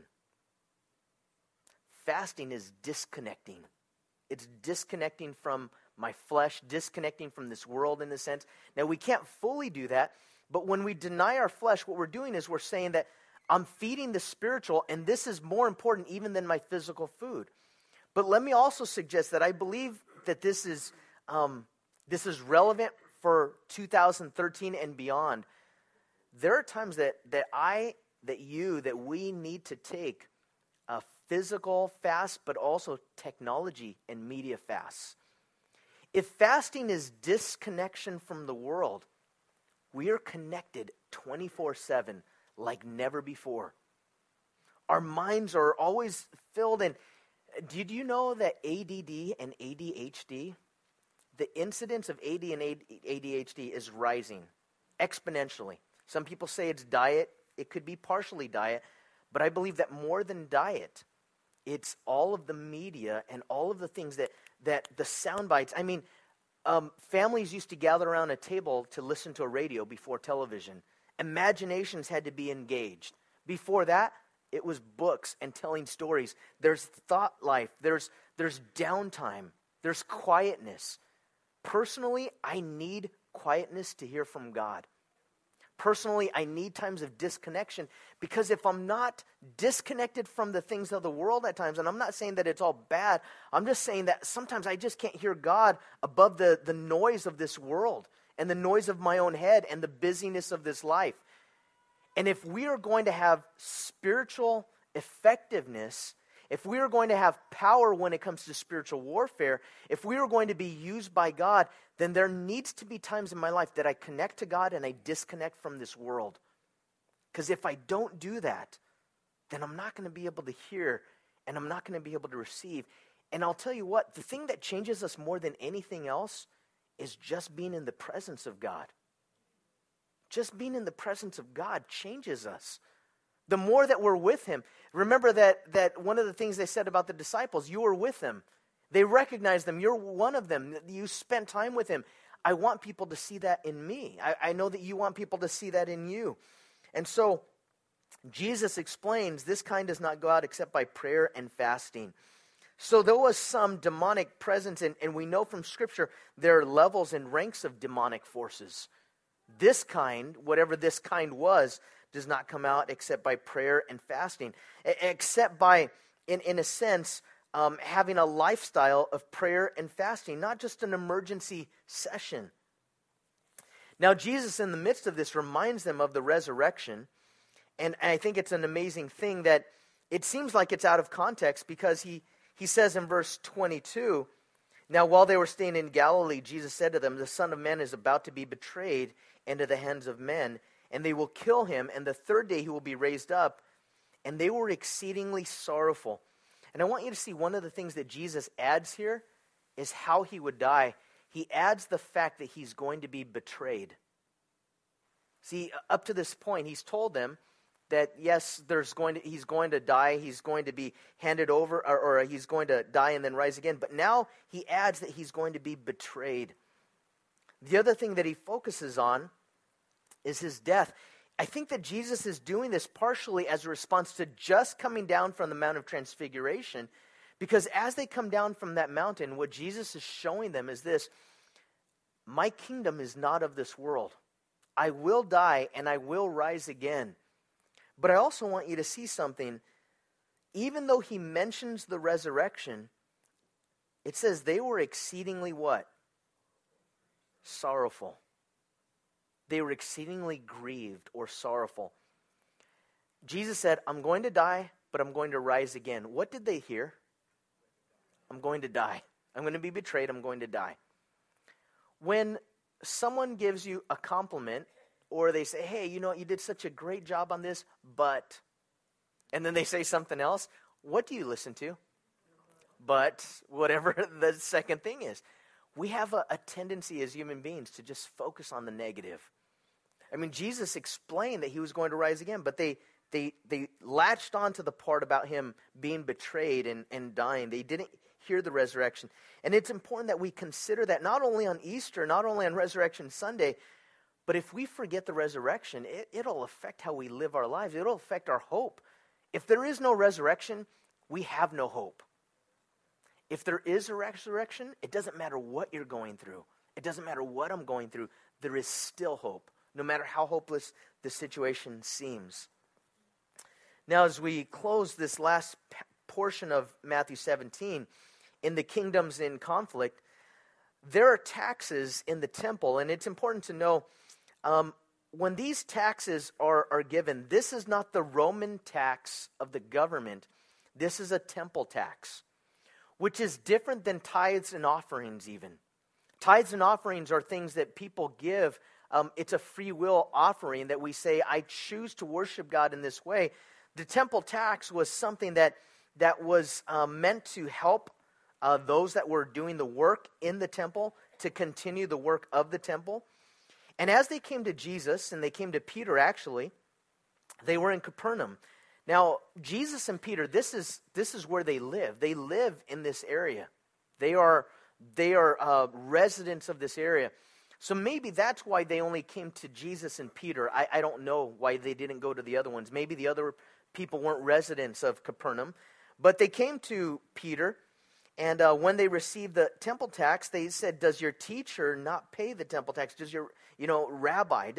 Fasting is disconnecting. It's disconnecting from my flesh, disconnecting from this world in a sense. Now, we can't fully do that, but when we deny our flesh, what we're doing is we're saying that I'm feeding the spiritual, and this is more important even than my physical food. But let me also suggest that I believe that this is um, this is relevant for two thousand thirteen and beyond. There are times that that I, that you, that we need to take a physical fast, but also technology and media fasts. If fasting is disconnection from the world, we are connected twenty-four seven like never before. Our minds are always filled in. Did you know that A D D and A D H D, the incidence of A D and A D H D is rising exponentially? Some people say it's diet. It could be partially diet, but I believe that more than diet, it's all of the media and all of the things that, that the sound bites. I mean, um, families used to gather around a table to listen to a radio before television. Imaginations had to be engaged. Before that, it was books and telling stories. There's thought life. There's, there's downtime. There's quietness. Personally, I need quietness to hear from God. Personally, I need times of disconnection, because if I'm not disconnected from the things of the world at times, and I'm not saying that it's all bad, I'm just saying that sometimes I just can't hear God above the, the noise of this world and the noise of my own head and the busyness of this life. And if we are going to have spiritual effectiveness, if we are going to have power when it comes to spiritual warfare, if we are going to be used by God, then there needs to be times in my life that I connect to God and I disconnect from this world. Because if I don't do that, then I'm not going to be able to hear and I'm not going to be able to receive. And I'll tell you what, the thing that changes us more than anything else is just being in the presence of God. Just being in the presence of God changes us. The more that we're with him. Remember that, that one of the things they said about the disciples, you were with them. They recognized them. You're one of them. You spent time with him. I want people to see that in me. I, I know that you want people to see that in you. And so Jesus explains this kind does not go out except by prayer and fasting. So there was some demonic presence, and, and we know from Scripture there are levels and ranks of demonic forces. This kind, whatever this kind was, does not come out except by prayer and fasting, except by, in, in a sense, um, having a lifestyle of prayer and fasting, not just an emergency session. Now, Jesus, in the midst of this, reminds them of the resurrection, and I think it's an amazing thing that it seems like it's out of context, because he, he says in verse twenty-two, now while they were staying in Galilee, Jesus said to them, the Son of Man is about to be betrayed into the hands of men, and they will kill him, and the third day he will be raised up. And they were exceedingly sorrowful. And I want you to see one of the things that Jesus adds here is how he would die. He adds the fact that he's going to be betrayed. See, up to this point, he's told them that yes, there's going to, he's going to die, he's going to be handed over, or, or he's going to die and then rise again. But now he adds that he's going to be betrayed. The other thing that he focuses on is his death. I think that Jesus is doing this partially as a response to just coming down from the Mount of Transfiguration, because as they come down from that mountain, what Jesus is showing them is this: my kingdom is not of this world. I will die and I will rise again. But I also want you to see something. Even though he mentions the resurrection, it says they were exceedingly what? Sorrowful. They were exceedingly grieved or sorrowful. Jesus said, I'm going to die, but I'm going to rise again. What did they hear? I'm going to die. I'm going to be betrayed. I'm going to die. When someone gives you a compliment, or they say, hey, you know, you did such a great job on this, but, and then they say something else, what do you listen to? But whatever the second thing is. We have a, a tendency as human beings to just focus on the negative. I mean, Jesus explained that he was going to rise again, but they they they latched on to the part about him being betrayed and, and dying. They didn't hear the resurrection. And it's important that we consider that not only on Easter, not only on Resurrection Sunday, but if we forget the resurrection, it, it'll affect how we live our lives. It'll affect our hope. If there is no resurrection, we have no hope. If there is a resurrection, it doesn't matter what you're going through. It doesn't matter what I'm going through. There is still hope, no matter how hopeless the situation seems. Now, as we close this last p- portion of Matthew seventeen, in the kingdoms in conflict, there are taxes in the temple, and it's important to know, um, when these taxes are, are given, this is not the Roman tax of the government. This is a temple tax, which is different than tithes and offerings even. Tithes and offerings are things that people give. Um, it's a free will offering that we say, I choose to worship God in this way. The temple tax was something that, that was um, meant to help uh, those that were doing the work in the temple to continue the work of the temple. And as they came to Jesus, and they came to Peter actually, they were in Capernaum. Now, Jesus and Peter, this is this is where they live. They live in this area. They are they are uh, residents of this area. So maybe that's why they only came to Jesus and Peter. I, I don't know why they didn't go to the other ones. Maybe the other people weren't residents of Capernaum. But they came to Peter, and uh, when they received the temple tax, they said, does your teacher not pay the temple tax? Does your, you know, rabbi, does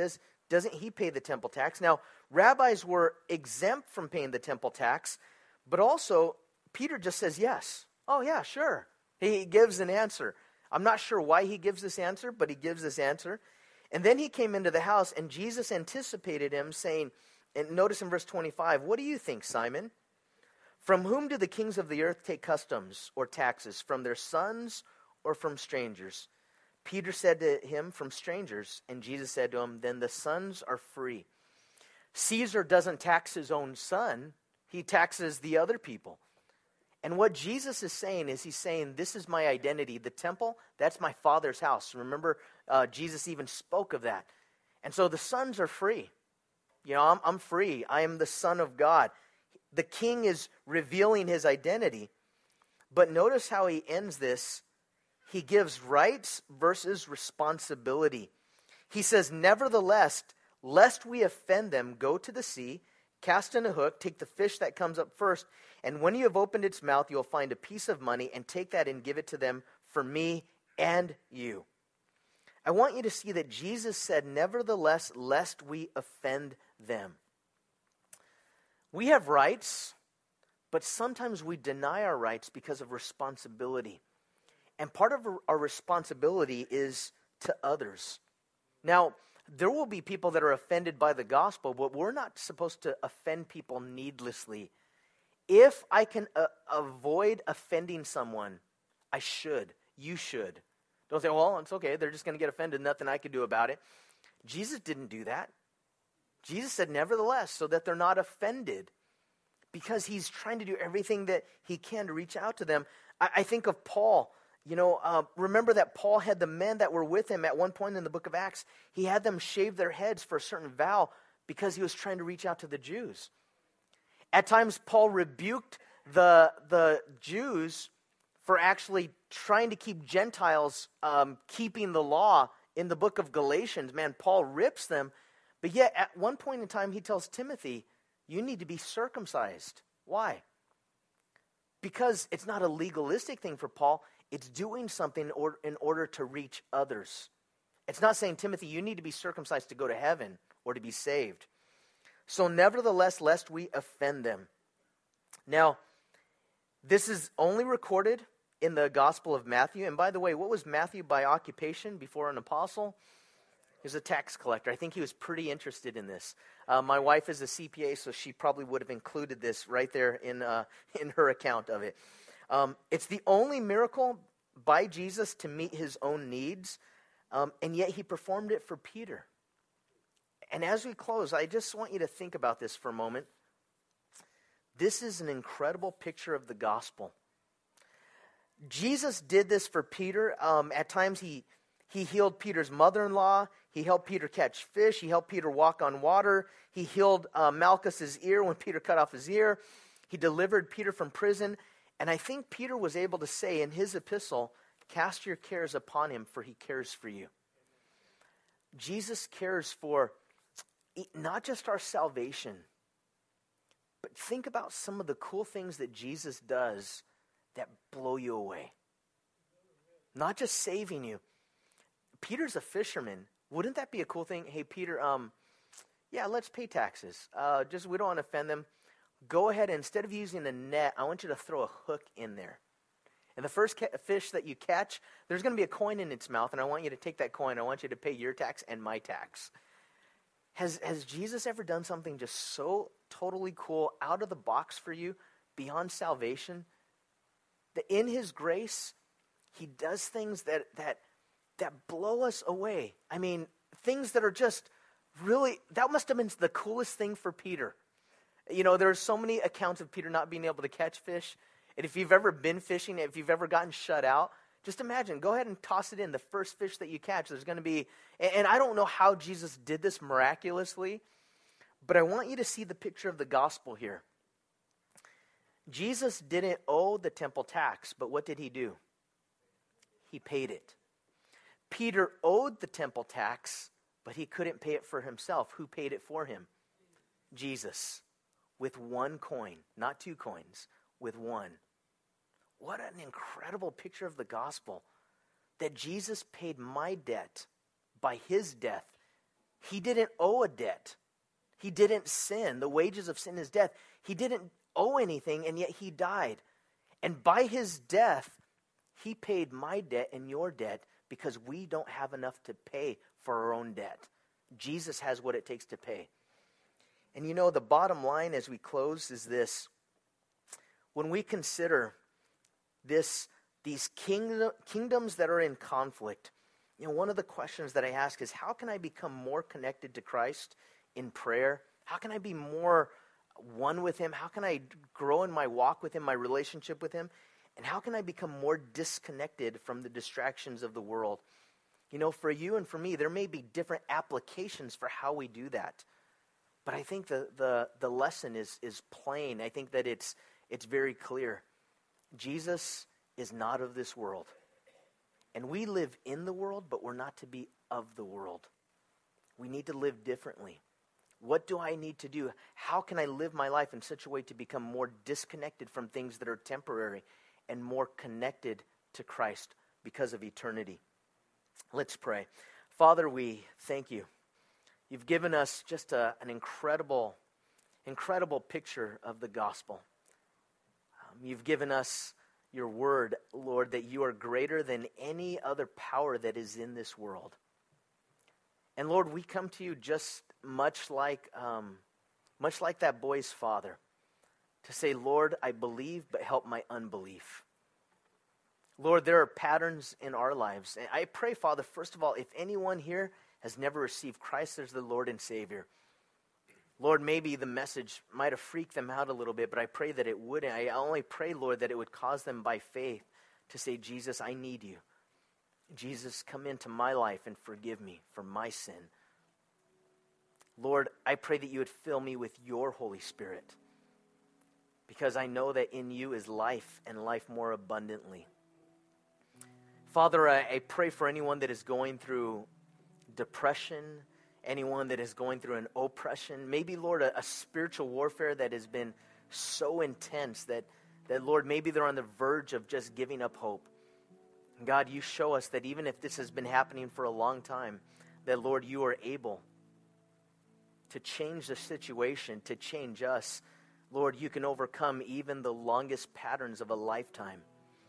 doesn't he pay the temple tax? Now, rabbis were exempt from paying the temple tax, but also Peter just says yes. Oh, yeah, sure. He gives an answer. I'm not sure why he gives this answer, but he gives this answer. And then he came into the house, and Jesus anticipated him, saying, and notice in verse twenty-five, what do you think, Simon? From whom do the kings of the earth take customs or taxes? From their sons or from strangers? Peter said to him, from strangers. And Jesus said to him, then the sons are free. Caesar doesn't tax his own son. He taxes the other people. And what Jesus is saying is he's saying, this is my identity. The temple, that's my Father's house. Remember, uh, Jesus even spoke of that. And so the sons are free. You know, I'm, I'm free. I am the Son of God. The king is revealing his identity. But notice how he ends this. He gives rights versus responsibility. He says, nevertheless, lest we offend them, go to the sea, cast in a hook, take the fish that comes up first, and when you have opened its mouth, you'll find a piece of money, and take that and give it to them for me and you. I want you to see that Jesus said, nevertheless, lest we offend them. We have rights, but sometimes we deny our rights because of responsibility. And part of our responsibility is to others. Now, there will be people that are offended by the gospel, but we're not supposed to offend people needlessly. If I can uh, avoid offending someone, I should. You should. Don't say, well, it's okay. They're just going to get offended. Nothing I can do about it. Jesus didn't do that. Jesus said, nevertheless, so that they're not offended, because he's trying to do everything that he can to reach out to them. I, I think of Paul. You know, uh, remember that Paul had the men that were with him at one point in the book of Acts. He had them shave their heads for a certain vow because he was trying to reach out to the Jews. At times, Paul rebuked the, the Jews for actually trying to keep Gentiles um, keeping the law in the book of Galatians. Man, Paul rips them. But yet, at one point in time, he tells Timothy, you need to be circumcised. Why? Because it's not a legalistic thing for Paul. It's doing something or, in order to reach others. It's not saying, Timothy, you need to be circumcised to go to heaven or to be saved. So nevertheless, lest we offend them. Now, this is only recorded in the Gospel of Matthew. And by the way, what was Matthew by occupation before an apostle? He was a tax collector. I think he was pretty interested in this. Uh, my wife is a C P A, so she probably would have included this right there in uh, in her account of it. Um, it's the only miracle by Jesus to meet his own needs, um, and yet he performed it for Peter. And as we close, I just want you to think about this for a moment. This is an incredible picture of the gospel. Jesus did this for Peter. Um, at times he, he healed Peter's mother-in-law. He helped Peter catch fish. He helped Peter walk on water. He healed uh, Malchus's ear when Peter cut off his ear. He delivered Peter from prison. And I think Peter was able to say in his epistle, cast your cares upon him, for he cares for you. Jesus cares for not just our salvation, but think about some of the cool things that Jesus does that blow you away. Not just saving you. Peter's a fisherman. Wouldn't that be a cool thing? Hey, Peter, um, yeah, let's pay taxes. Uh, just we don't want to offend them. Go ahead, and instead of using a net, I want you to throw a hook in there. And the first ca- fish that you catch, there's going to be a coin in its mouth, and I want you to take that coin. I want you to pay your tax and my tax. Has, has Jesus ever done something just so totally cool, out of the box for you, beyond salvation? That in his grace, he does things that that that blow us away. I mean, things that are just really, that must have been the coolest thing for Peter. You know, there are so many accounts of Peter not being able to catch fish. And if you've ever been fishing, if you've ever gotten shut out, just imagine, go ahead and toss it in. The first fish that you catch, there's going to be, and I don't know how Jesus did this miraculously, but I want you to see the picture of the gospel here. Jesus didn't owe the temple tax, but what did he do? He paid it. Peter owed the temple tax, but he couldn't pay it for himself. Who paid it for him? Jesus. With one coin, not two coins, with one. What an incredible picture of the gospel. That Jesus paid my debt by his death He didn't owe a debt. He didn't sin. The wages of sin is death. He didn't owe anything, and yet he died. And by his death, he paid my debt and your debt because we don't have enough to pay for our own debt. Jesus has what it takes to pay. And you know, the bottom line as we close is this. When we consider this, these kingdom, kingdoms that are in conflict, you know, one of the questions that I ask is, how can I become more connected to Christ in prayer? How can I be more one with him? How can I grow in my walk with him, my relationship with him? And how can I become more disconnected from the distractions of the world? You know, for you and for me, there may be different applications for how we do that. But I think the the, the lesson is, is plain. I think that it's it's very clear. Jesus is not of this world. And we live in the world, but we're not to be of the world. We need to live differently. What do I need to do? How can I live my life in such a way to become more disconnected from things that are temporary and more connected to Christ because of eternity? Let's pray. Father, we thank you. You've given us just a, an incredible, incredible picture of the gospel. Um, you've given us your word, Lord, that you are greater than any other power that is in this world. And Lord, we come to you just much like, um, much like that boy's father, to say, Lord, I believe, but help my unbelief. Lord, there are patterns in our lives. And I pray, Father, first of all, if anyone here has never received Christ as the Lord and Savior, Lord, maybe the message might have freaked them out a little bit, but I pray that it wouldn't. I only pray, Lord, that it would cause them by faith to say, Jesus, I need you. Jesus, come into my life and forgive me for my sin. Lord, I pray that you would fill me with your Holy Spirit, because I know that in you is life and life more abundantly. Father, I, I pray for anyone that is going through depression, anyone that is going through an oppression, maybe, Lord, a, a spiritual warfare that has been so intense that, that, Lord, maybe they're on the verge of just giving up hope. God, you show us that even if this has been happening for a long time, that, Lord, you are able to change the situation, to change us. Lord, you can overcome even the longest patterns of a lifetime.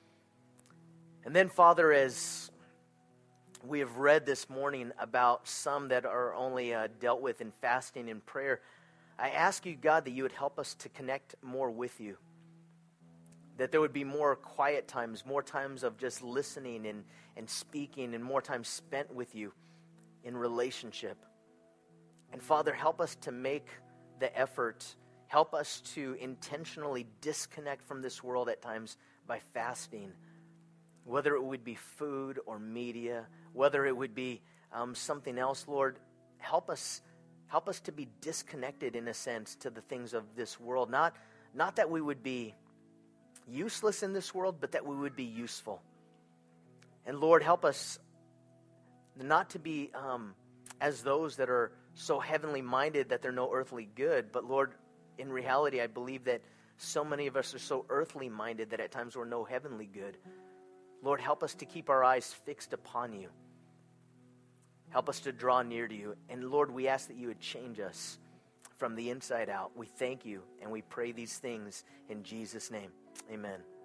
And then, Father, as we have read this morning about some that are only uh, dealt with in fasting and prayer, I ask you, God, that you would help us to connect more with you. That there would be more quiet times, more times of just listening and, and speaking, and more time spent with you in relationship. And Father, help us to make the effort. Help us to intentionally disconnect from this world at times by fasting. Whether it would be food or media, whether it would be um, something else, Lord, help us help us to be disconnected in a sense to the things of this world. Not, not that we would be useless in this world, but that we would be useful. And Lord, help us not to be um, as those that are so heavenly minded that they're no earthly good. But Lord, in reality, I believe that so many of us are so earthly minded that at times we're no heavenly good. Lord, help us to keep our eyes fixed upon you. Help us to draw near to you. And Lord, we ask that you would change us from the inside out. We thank you and we pray these things in Jesus' name. Amen.